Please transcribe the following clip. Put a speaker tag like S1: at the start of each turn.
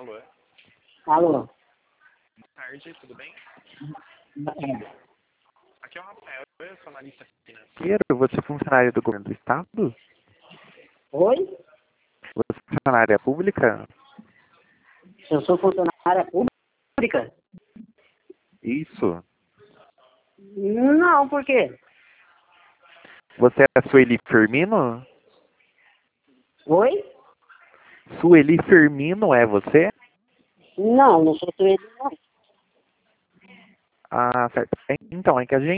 S1: Alô?
S2: Alô?
S1: Boa tarde, tudo bem? Aqui é o Rafael, eu sou analista financeiro.
S3: Você é funcionário do governo do estado?
S2: Oi?
S3: Você é funcionária pública?
S2: Eu sou funcionária pública?
S3: Isso.
S2: Não, por quê?
S3: Você é a Sueli Firmino?
S2: Oi?
S3: Sueli Firmino é você?
S2: Não, não sou ele, não.
S3: Ah, certo. Então, é que a gente